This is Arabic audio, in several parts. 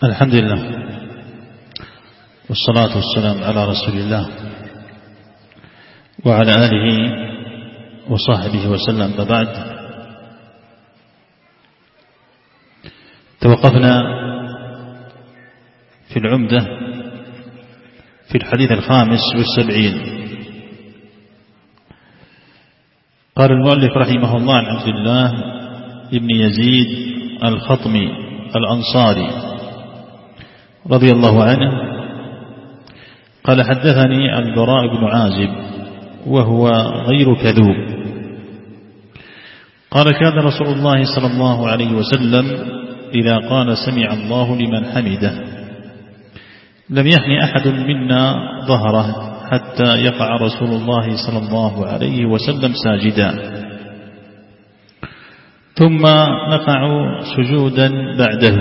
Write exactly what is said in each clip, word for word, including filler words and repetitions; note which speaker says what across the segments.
Speaker 1: الحمد لله والصلاة والسلام على رسول الله وعلى آله وصحبه وسلم. فبعد، توقفنا في العمدة في الحديث الخامس والسبعين. قال المؤلف رحمه الله عن عبد الله بن يزيد الخطمي الأنصاري رضي الله عنه قال: حدثني البراء بن عازب وهو غير كذوب قال: كان رسول الله صلى الله عليه وسلم إذا قال سمع الله لمن حمده لم يحن أحد منا ظهره حتى يقع رسول الله صلى الله عليه وسلم ساجدا، ثم نقع سجودا بعده.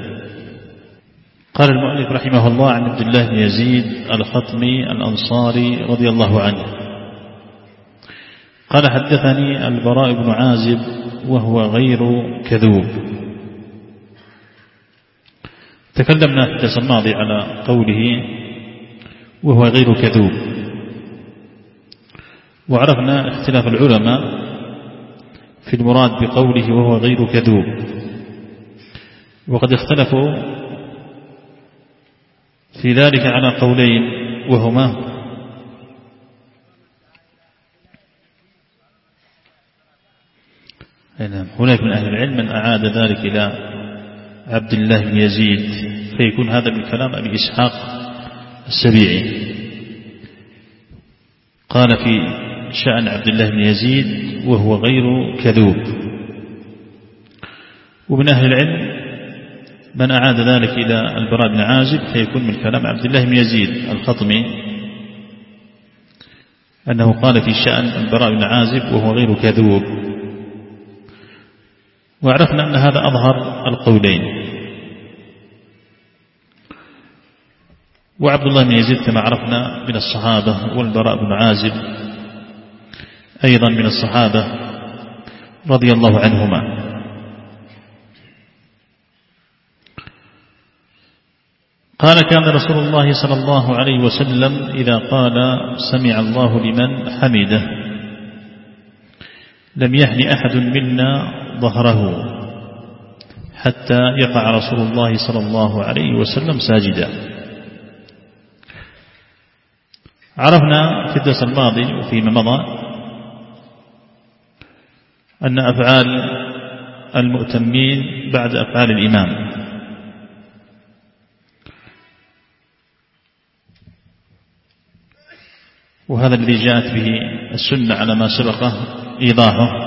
Speaker 1: قال المؤلف رحمه الله عن عبد الله بن يزيد الخطمي الأنصاري رضي الله عنه قال: حدثني البراء بن عازب وهو غير كذوب. تكلمنا في الدرس الماضي على قوله وهو غير كذوب، وعرفنا اختلاف العلماء في المراد بقوله وهو غير كذوب، وقد اختلفوا في ذلك على قولين، وهما: هناك من أهل العلم من أعاد ذلك إلى عبد الله بن يزيد، فيكون هذا من كلام أبي إسحاق السبيعي. قال في شأن عبد الله بن يزيد وهو غير كذوب. ومن أهل العلم من أعاد ذلك إلى البراء بن عازب، فيكون من كلام عبد الله بن يزيد الخطمي أنه قال في شأن البراء بن عازب وهو غير كذوب. وعرفنا أن هذا أظهر القولين. وعبد الله بن يزيد كما عرفنا من الصحابة، والبراء بن عازب أيضا من الصحابة رضي الله عنهما. قال: كان رسول الله صلى الله عليه وسلم إذا قال سمع الله لمن حمده لم يحن أحد منا ظهره حتى يقع رسول الله صلى الله عليه وسلم ساجدا. عرفنا في الدرس الماضي وفيما مضى أن أفعال المؤتمين بعد أفعال الإمام، وهذا الذي جاءت به السنة على ما سبقه إيضاحه،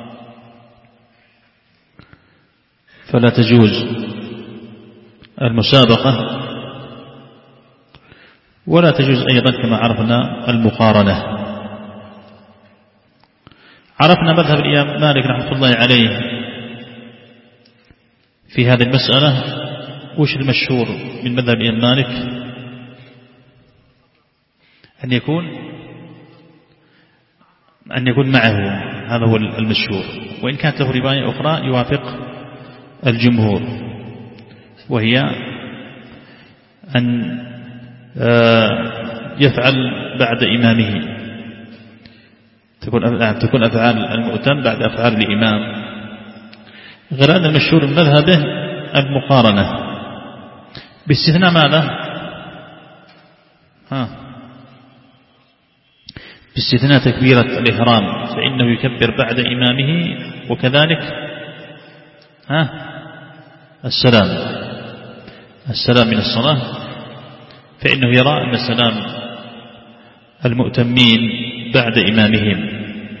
Speaker 1: فلا تجوز المسابقة، ولا تجوز أيضا كما عرفنا المقارنة. عرفنا مذهب الإمام مالك رحمة الله عليه في هذه المسألة. وش المشهور من مذهب الإمام مالك؟ أن يكون أن يكون معه، هذا هو المشهور. وإن كانت له رواية أخرى يوافق الجمهور، وهي أن يفعل بعد إمامه، تكون تكون أفعال المؤتم بعد أفعال الإمام. غير أن المشهور من مذهبه المقارنة، باستثناء ماذا؟ ها باستثناء تكبيرة الإحرام، فإنه يكبر بعد إمامه، وكذلك ها السلام السلام من الصلاة، فإنه يرى أن سلام المؤتمين بعد إمامهم.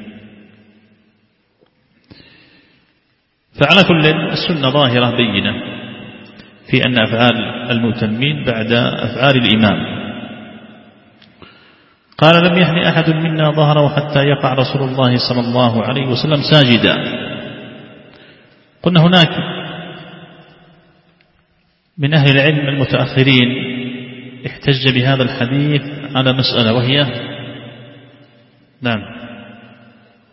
Speaker 1: فعلى كل السنة ظاهرة بينة في أن أفعال المؤتمين بعد أفعال الإمام. قال: لم يحن أحد منا ظهره حتى يقع رسول الله صلى الله عليه وسلم ساجدا. قلنا هناك من أهل العلم المتأخرين احتج بهذا الحديث على مسألة، وهي نعم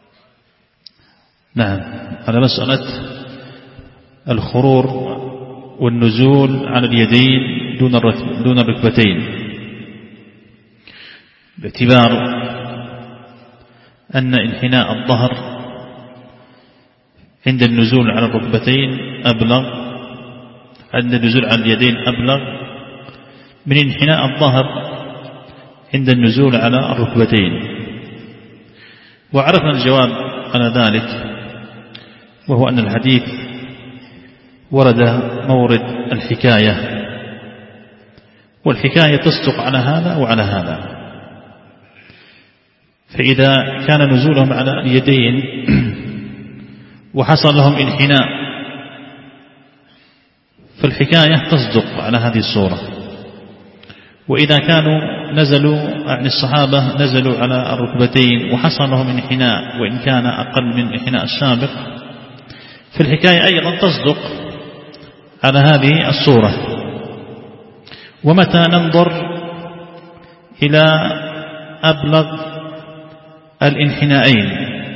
Speaker 1: نعم على مسألة الخرور والنزول على اليدين دون الركبتين، باعتبار أن انحناء الظهر عند النزول على الركبتين أبلغ، عند النزول على اليدين أبلغ من انحناء الظهر عند النزول على الركبتين. وعرفنا الجواب على ذلك، وهو أن الحديث ورد مورد الحكاية، والحكاية تصدق على هذا وعلى هذا. فإذا كان نزولهم على اليدين وحصل لهم انحناء، فالحكاية تصدق على هذه الصورة. وإذا كانوا نزلوا يعني الصحابة نزلوا على الركبتين وحصل لهم انحناء وإن كان أقل من الانحناء السابق، فالحكاية أيضا تصدق على هذه الصورة. ومتى ننظر إلى أبلغ الانحنائين؟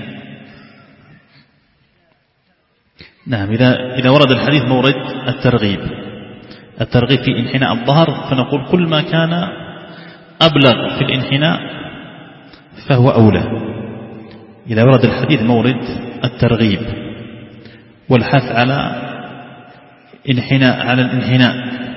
Speaker 1: نعم، إذا إذا ورد الحديث مورد الترغيب الترغيب في انحناء الظهر، فنقول كل ما كان أبلغ في الانحناء فهو أولى. إذا ورد الحديث مورد الترغيب والحث على انحناء على الانحناء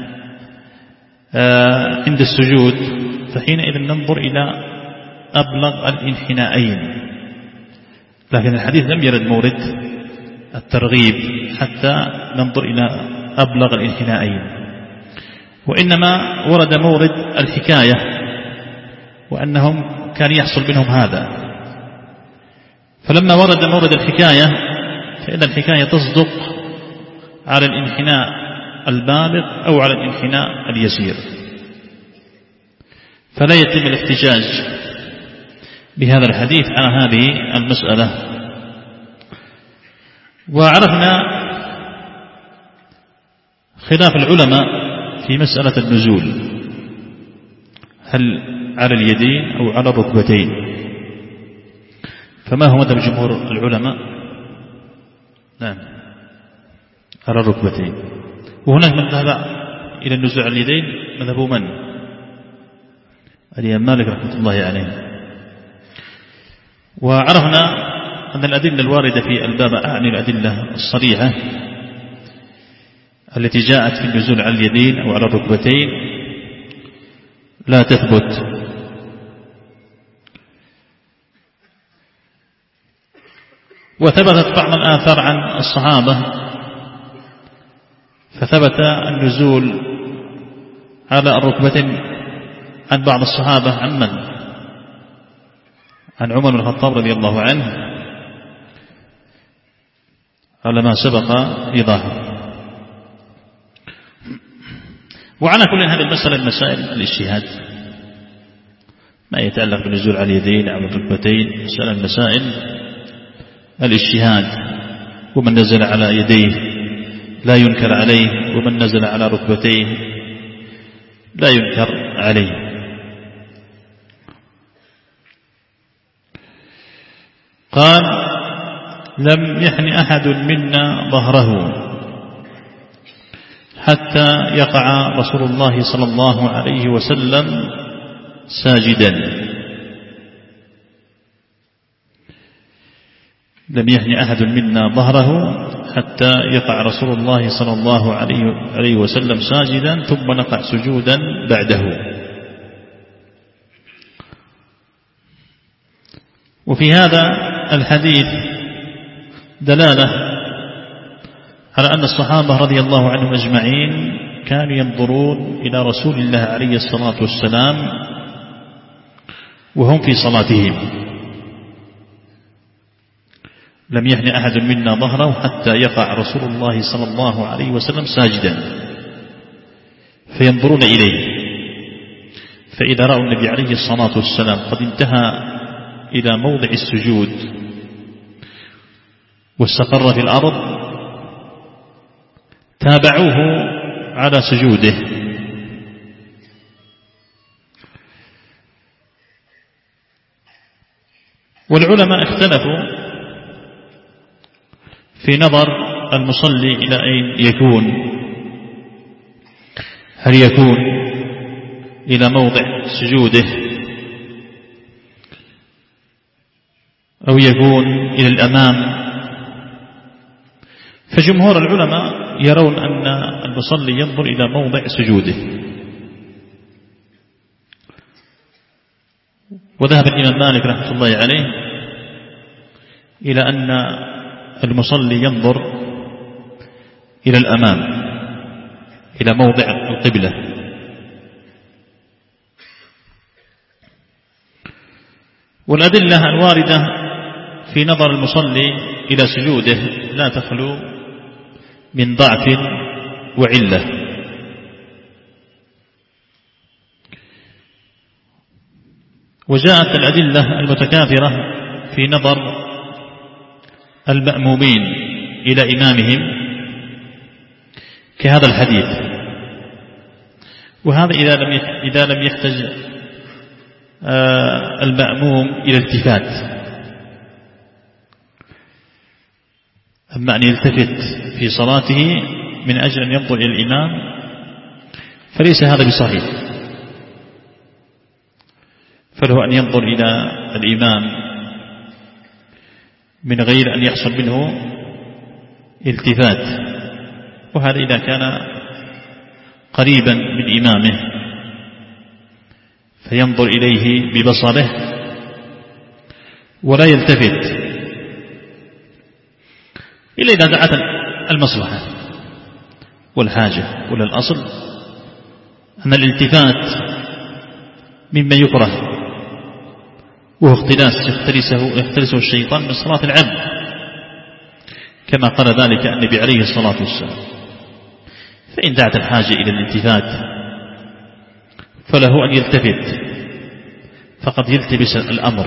Speaker 1: عند السجود، فحينئذ ننظر إلى أبلغ الانحنائين. لكن الحديث لم يرد مورد الترغيب حتى ننظر إلى أبلغ الانحنائين، وإنما ورد مورد الحكاية، وأنهم كان يحصل منهم هذا. فلما ورد مورد الحكاية فإن الحكاية تصدق على الانحناء البالغ أو على الانحناء اليسير، فلا يتم الاحتجاج بهذا الحديث على هذه المسألة. وعرفنا خلاف العلماء في مسألة النزول، هل على اليدين أو على الركبتين؟ فما هو مذهب جمهور العلماء؟ نعم، على الركبتين. وهناك من ذهب إلى النزول على اليدين، مذهب من؟ الإمام مالك رحمة الله عليه. وعرفنا أن الأدلة الواردة في الباب، أعني الأدلة الصريحة التي جاءت في النزول على اليدين أو على الركبتين، لا تثبت. وثبتت بعض الآثار عن الصحابة، فثبت النزول على الركبتين عن بعض الصحابة. عن من؟ عن عمر بن الخطاب رضي الله عنه، على ما سبق إيضاحه. وعلى كل هذه المسألة المسائل الاجتهاد، ما يتعلق بالنزول على اليدين أو الركبتين، مسألة المسائل الاجتهاد. ومن نزل على يديه لا ينكر عليه، ومن نزل على ركبتيه لا ينكر عليه. قال: لم يحن أحد منا ظهره حتى يقع رسول الله صلى الله عليه وسلم ساجدا. لم يحن أحد منا ظهره حتى يقع رسول الله صلى الله عليه وسلم ساجدا ثم نقع سجودا بعده. وفي هذا الحديث دلالة على أن الصحابة رضي الله عنهم أجمعين كانوا ينظرون إلى رسول الله عليه الصلاة والسلام وهم في صلاتهم. لم يحن أحد منا ظهره حتى يقع رسول الله صلى الله عليه وسلم ساجدا فينظرون إليه، فإذا رأوا النبي عليه الصلاة والسلام قد انتهى إلى موضع السجود واستقر في الأرض تابعوه على سجوده. والعلماء اختلفوا في نظر المصلي إلى أين يكون، هل يكون إلى موضع سجوده أو يكون إلى الأمام؟ فجمهور العلماء يرون أن المصلي ينظر إلى موضع سجوده، وذهب الإمام مالك رحمة الله عليه إلى أن المصلي ينظر إلى الأمام إلى موضع القبلة. والأدلة الواردة في نظر المصلي إلى سجوده لا تخلو من ضعف وعلة. وجاءت الأدلة المتكاثرة في نظر المأمومين إلى إمامهم كهذا الحديث. وهذا إذا لم إذا لم يحتج المأموم إلى التفات. أما أن يلتفت في صلاته من أجل أن ينظر إلى الإمام فليس هذا بصحيح، فله أن ينظر إلى الإمام من غير أن يحصل منه التفات، وهذا إذا كان قريبا من إمامه فينظر إليه ببصره ولا يلتفت إلا إذا دعت المصلحة والحاجة. ولا الأصل أن الالتفات مما يكره، وهو اختلاس يختلسه, يختلسه الشيطان من صلاة العبد، كما قال ذلك النبي عليه الصلاة والسلام. فإن دعت الحاجة إلى الالتفات فله أن يلتفت، فقد يلتبس الأمر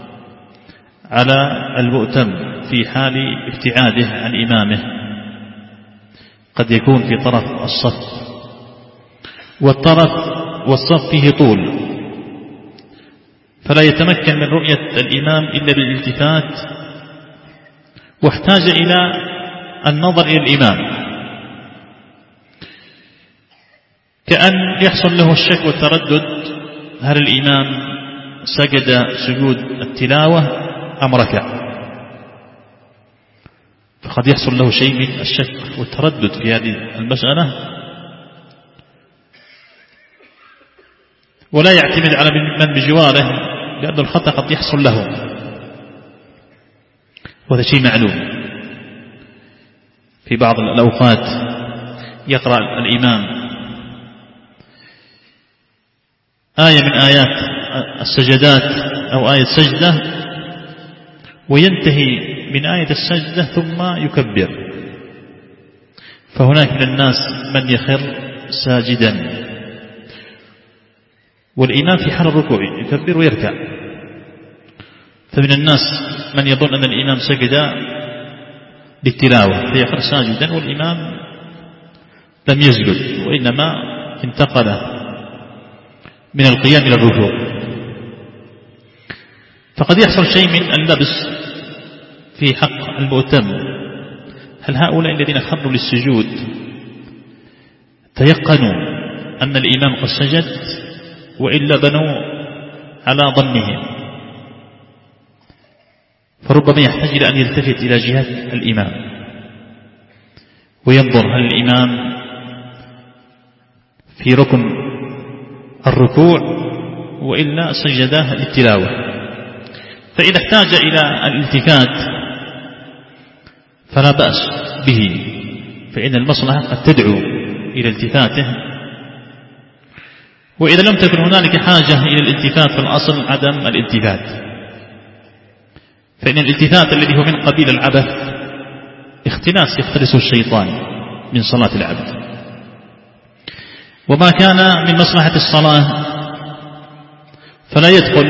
Speaker 1: على المؤتم في حال ابتعاده عن إمامه. قد يكون في طرف الصف، والطرف والصف فيه طول، فلا يتمكن من رؤية الإمام إلا بالالتفات، واحتاج إلى النظر إلى الإمام، كأن يحصل له الشك والتردد هل الإمام سجد سجود التلاوة أم ركع، فقد يحصل له شيء من الشك والتردد في هذه المسألة، ولا يعتمد على من بجواره، لأن الخطأ قد يحصل له، وهذا شيء معلوم. في بعض الأوقات يقرأ الإمام آية من آيات السجدات أو آية سجدة وينتهي من آية السجدة ثم يكبر، فهناك من الناس من يخر ساجدا والإمام في حال الركوع يكبر ويركع، فمن الناس من يظن أن الإمام سجد بالتلاوة فيخر ساجدا والإمام لم يسجد، وإنما انتقل من القيام إلى الركوع، فقد يحصل شيء من اللبس في حق المؤتم. هل هؤلاء الذين خروا للسجود تيقنوا أن الإمام قد سجد، وإلا بنوا على ظنهم؟ فربما يحتاج إلى أن يلتفت إلى جهة الإمام وينظر هل الإمام في ركن الركوع وإلا سجده للتلاوة. فإذا احتاج إلى الالتفات فلا بأس به، فإن المصلحة قد تدعو إلى التفاته، وإذا لم تكن هنالك حاجة إلى الالتفات فالأصل عدم الالتفات، فإن الالتفات الذي هو من قبيل العبث اختلاس يختلسه الشيطان من صلاة العبد. وما كان من مصلحة الصلاة فلا يدخل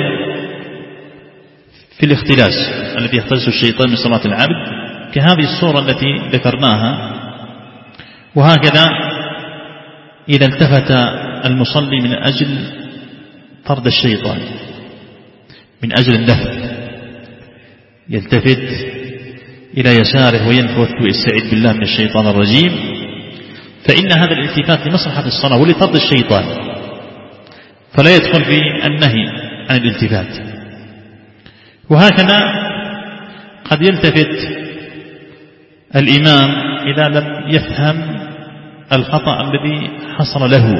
Speaker 1: في الاختلاس الذي يختلسه الشيطان من صلاة العبد، كهذه الصورة التي ذكرناها. وهكذا إذا التفت المصلي من أجل طرد الشيطان، من أجل النفذ، يلتفت إلى يساره وينفث ويستعيذ بالله من الشيطان الرجيم، فإن هذا الالتفات لمصلحة الصلاة ولطرد الشيطان، فلا يدخل في النهي عن الالتفات. وهكذا قد يلتفت الإمام إذا لم يفهم الخطأ الذي حصل له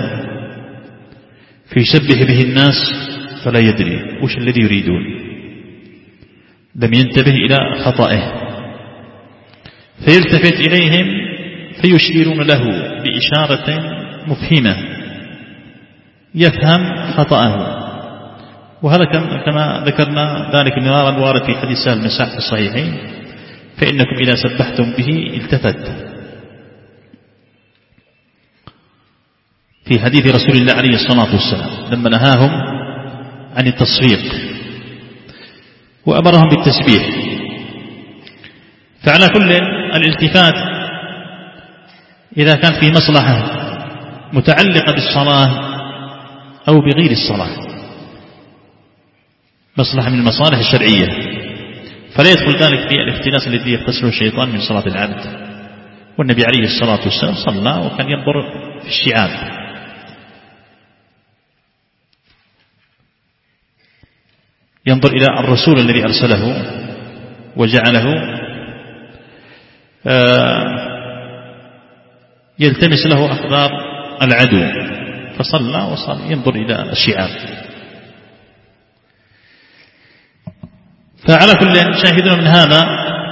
Speaker 1: فيشبه به الناس فلا يدري وش الذي يريدون، لم ينتبه إلى خطأه، فيلتفت إليهم فيشيرون له بإشارة مفهمة يفهم خطأه. وهذا كما ذكرنا ذلك مرارا وارد في حديث سهل بن سعد في الصحيحين: فإنكم إذا سبحتم به التفت. في حديث رسول الله عليه الصلاة والسلام لما نهاهم عن التصفيق وأمرهم بالتسبيح. فعلى كل الالتفات إذا كان في مصلحة متعلقة بالصلاة أو بغير الصلاة، مصلحة من المصالح الشرعية، فلا يدخل ذلك في الاختلاس الذي يختصره الشيطان من صلاة العبد. والنبي عليه الصلاة والسلام صلى وكان ينظر في الشعاب، ينظر إلى الرسول الذي أرسله وجعله يلتمس له أخبار العدو، فصلى وصلى ينظر إلى الشعاب. فعلى كل شاهدنا من هذا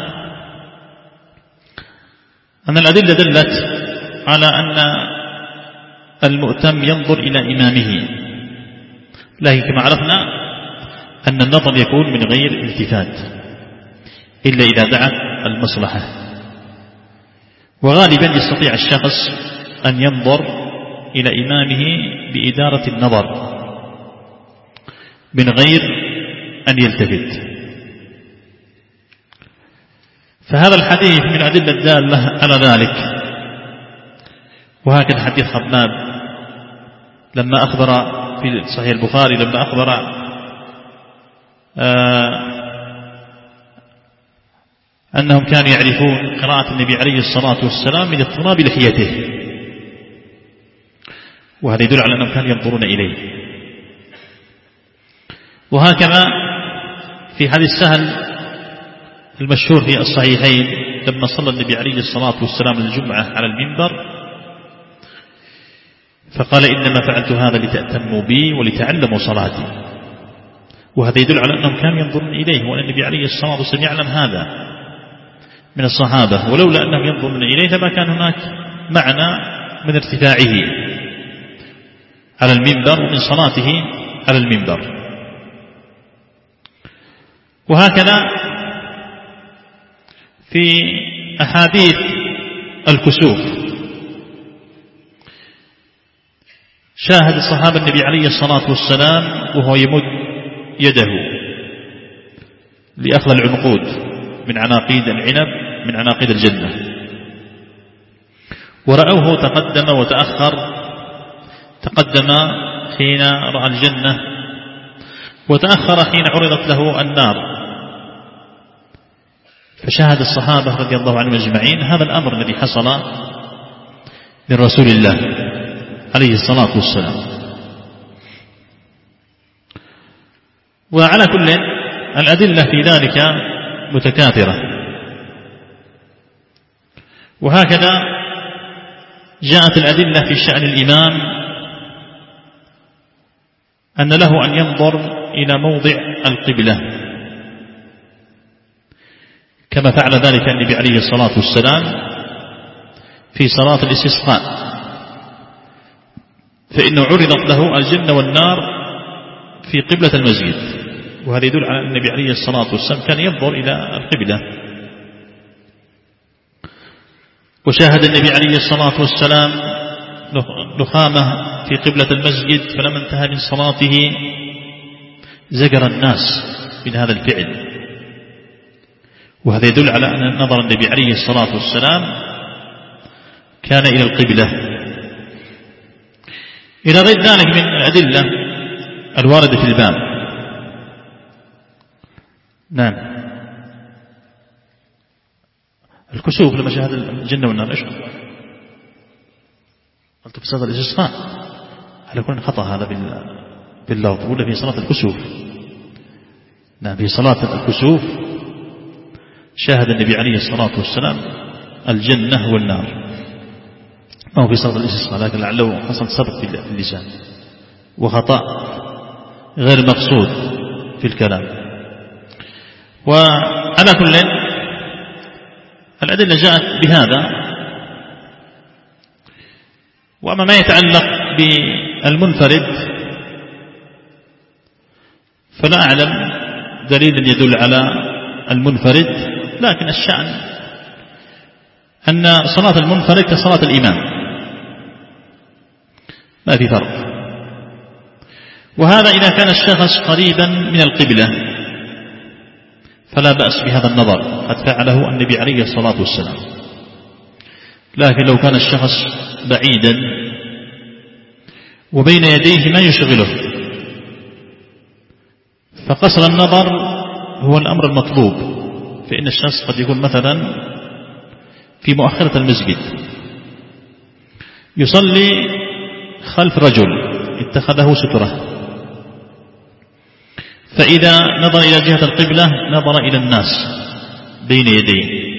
Speaker 1: أن الأدلة دلت على أن المؤتم ينظر إلى إمامه، لكن كما عرفنا أن النظر يكون من غير التفات إلا إذا دعت المصلحة. وغالبا يستطيع الشخص أن ينظر إلى إمامه بإدارة النظر من غير أن يلتفت. فهذا الحديث من الأدلة الدالة على ذلك. وهكذا حديث خباب لما أخبر في صحيح البخاري لما أخبر آه أنهم كانوا يعرفون قراءة النبي عليه الصلاة والسلام من اضطراب لحيته، وهذا يدل على أنهم كانوا ينظرون إليه. وهكذا في حديث سهل المشهور في الصحيحين لما صلى النبي عليه الصلاة والسلام الجمعة على المنبر فقال: إنما فعلت هذا لتأتموا بي ولتعلموا صلاتي. وهذا يدل على أنهم كانوا ينظرون إليه، وأن النبي عليه الصلاة والسلام يعلم هذا من الصحابة، ولولا أنهم ينظرون إليه لما كان هناك معنى من ارتفاعه على المنبر ومن صلاته على المنبر. وهكذا في أحاديث الكسوف شاهد الصحابة النبي عليه الصلاة والسلام وهو يمد يده لأخذ العنقود من عناقيد العنب من عناقيد الجنة، ورأوه تقدم وتأخر، تقدم حين رأى الجنة وتأخر حين عرضت له النار. فشاهد الصحابة رضي الله عنهم أجمعين هذا الأمر الذي حصل من رسول الله عليه الصلاة والسلام. وعلى كل الأدلة في ذلك متكاثرة. وهكذا جاءت الأدلة في شأن الإمام أن له أن ينظر إلى موضع القبلة كما فعل ذلك النبي عليه الصلاة والسلام في صلاة الاستسقاء، فإنه عرضت له الجنة والنار في قبلة المسجد، وهذا يدل على أن النبي عليه الصلاة والسلام كان ينظر إلى القبلة. وشاهد النبي عليه الصلاة والسلام نخامة في قبلة المسجد، فلما انتهى من صلاته زجر الناس من هذا الفعل، وهذا يدل على أن نظر النبي عليه الصلاة والسلام كان إلى القبلة. إلى غير ذلك من الأدلة الواردة في الباب. نعم، الكسوف لما شاهد الجنة والنار إيش؟ قلت في صلاة الاستسقاء، هل يكون خطأ هذا باللفظ ولا في صلاة الكسوف؟ نعم، في صلاة الكسوف شاهد النبي عليه الصلاة والسلام الجنة والنار، ما هو في صلاة الاستسقاء، لكن لعله حصل سبق في اللسان وخطأ غير مقصود في الكلام. وعلى كل الأدلة جاءت بهذا. وأما ما يتعلق بالمنفرد فلا أعلم دليل يدل على المنفرد، لكن الشأن أن صلاة المنفرد كصلاة الإمام ما في فرق. وهذا إذا كان الشخص قريبا من القبلة فلا بأس بهذا النظر، قد فعله النبي عليه الصلاة والسلام. لكن لو كان الشخص بعيدا وبين يديه ما يشغله فقصر النظر هو الأمر المطلوب، فإن الشخص قد يكون مثلا في مؤخرة المسجد يصلي خلف رجل اتخذه سترة، فإذا نظر إلى جهة القبلة نظر إلى الناس بين يديه،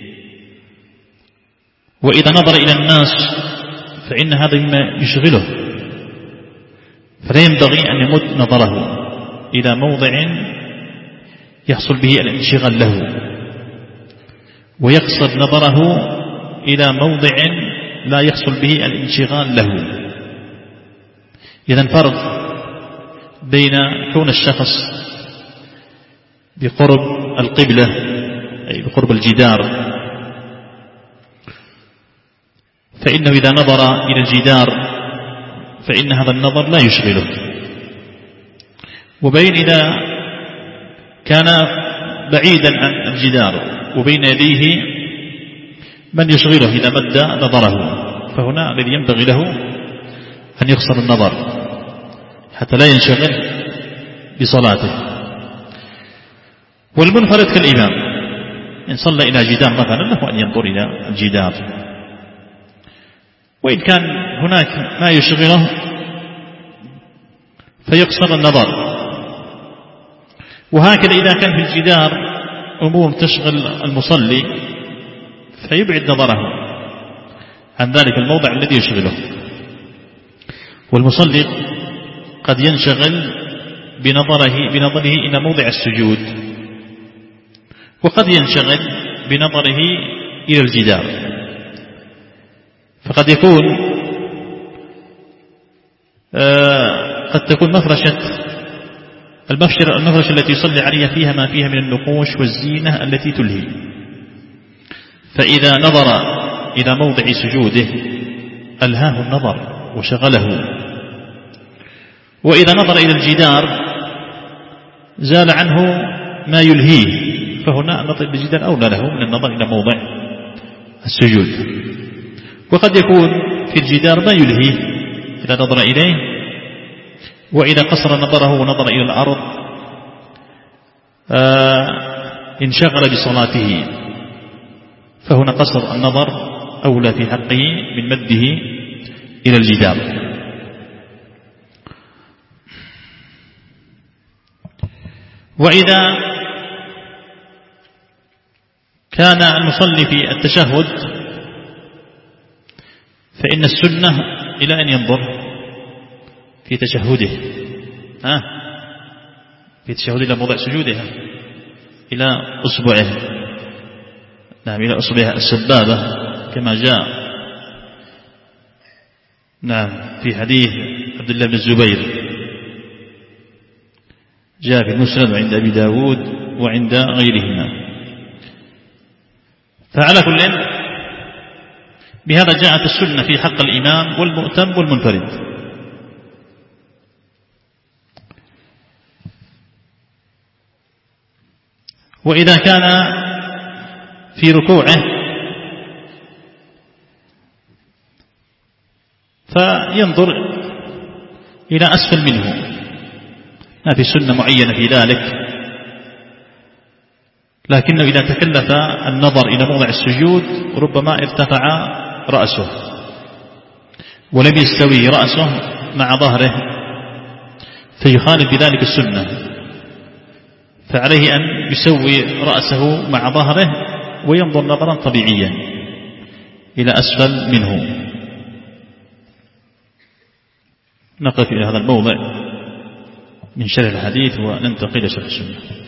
Speaker 1: وإذا نظر إلى الناس فإن هذا مما يشغله، فلا ينبغي أن يمد نظره إلى موضع يحصل به الانشغال له، ويقصد نظره إلى موضع لا يحصل به الانشغال له. إذن فرق بين كون الشخص بقرب القبلة أي بقرب الجدار فإنه إذا نظر إلى الجدار فإن هذا النظر لا يشغله، وبين إذا كان بعيدا عن الجدار وبين يديه من يشغله إذا مد نظره، فهنا الذي ينبغي له أن يقصر النظر حتى لا ينشغل بصلاته. والمنفرد كالإمام إن صلى إلى جدار مثلا له أن ينظر إلى الجدار، وإن كان هناك ما يشغله فيقصر النظر. وهكذا إذا كان في الجدار أمور تشغل المصلي فيبعد نظره عن ذلك الموضع الذي يشغله. والمصلي قد ينشغل بنظره, بنظره إلى موضع السجود، وقد ينشغل بنظره إلى الجدار، فقد يكون آه قد تكون مفرشة المفرشة التي يصلي عليها فيها ما فيها من النقوش والزينة التي تلهي، فإذا نظر إلى موضع سجوده ألهاه النظر وشغله. وإذا نظر إلى الجدار زال عنه ما يلهيه، فهنا النظر بالجدار أولى له من النظر إلى موضع السجود. وقد يكون في الجدار ما يلهيه إذا نظر إليه، وإذا قصر نظره ونظر إلى الأرض آه انشغل بصلاته، فهنا قصر النظر أولى في حقه من مده إلى الجدار. وإذا كان المصلي في التشهد فإن السنة إلى أن ينظر في تشهده ها في تشهده إلى موضع سجوده إلى أصبعه، نعم إلى أصبعه السبابة كما جاء نعم في حديث عبد الله بن الزبير جاء في المسند وعند أبي داود وعند غيرهما. فعلى كل بهذا جاءت السنة في حق الإمام والمؤتم والمنفرد. وإذا كان في ركوعه فينظر إلى أسفل منه، ما في سنة معينة في ذلك، لكنه إذا تكلف النظر إلى موضع السجود ربما ارتفع رأسه، ولم يستوي رأسه مع ظهره فيخالف بذلك السنة، فعليه أن يسوي رأسه مع ظهره وينظر نظرا طبيعيا إلى أسفل منه. نقف إلى هذا الموضع من شرح الحديث وننتقل إلى شرح السنة.